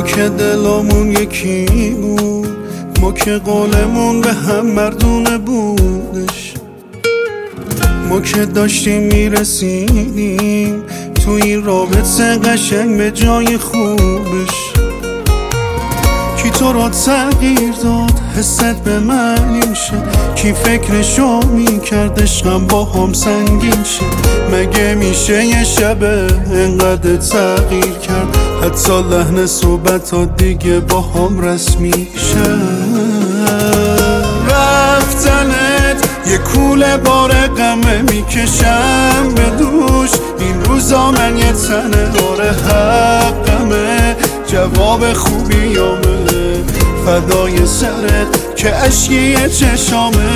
که دلمون یکی بود، ما که قولمون به هم مردونه بودش، ما که داشتیم میرسیدیم تو این رابطه قشنگ به جای خوبش. کی تو رو تغییر داد حست به من شه؟ کی فکرشو میکرد عشقم با هم سنگین شه؟ مگه میشه یه شبه انقدر تغییر کرد حتی لحن صحبت ها دیگه با هم رسمی شه؟ رفتنت یه کوله بار غمه میکشم به دوش، این روزا من یه تنه آره حقمه، جواب خوبیامه فدای سرت که اشکی چشامه.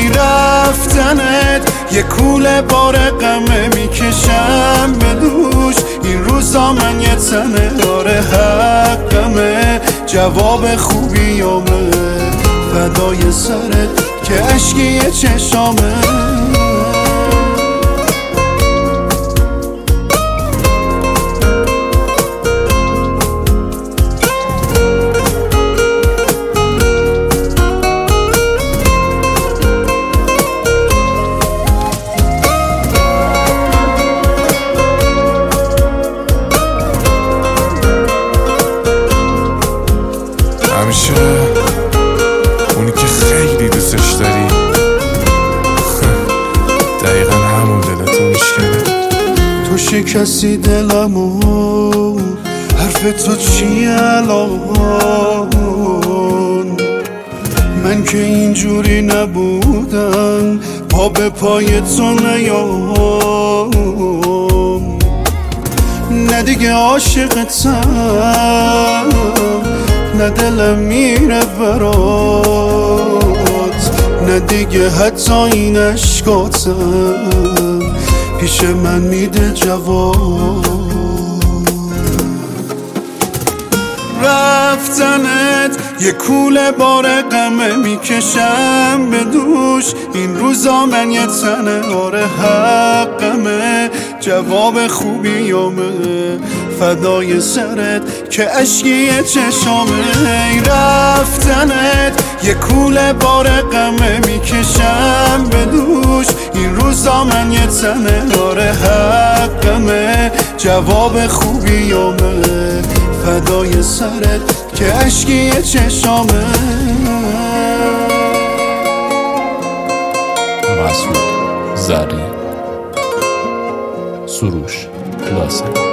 رفتنت یه کوله بار غمه میکشم به دوش، این روزا من یه تنه آره حقمه، جواب خوبیامه فدای سرت که اشکی چشامه. همیشه اونی که خیلی دوستش داری دقیقا همون دلتو میشکنه. تو شکستی دلمو، حرف تو چیه الان؟ من که اینجوری نبودم پا به پای تو نیام، نه دیگه عاشقتم نه دلم میره برات، نه دیگه حتی این عشقاتم پیش من میده جواب. رفتنت یه کوله بار غمه میکشم به دوش، این روزا من یه تنه آره حقمه، جواب خوبیامه فدای سرت که اشکی چشامه. رفتنت یه کوله بار غمه میکشم به دوش، این روزا من یه تنه آره حقمه، جواب خوبیامه فدای سرت که اشکی چشامه. مسعود زرین، سروش لاسه.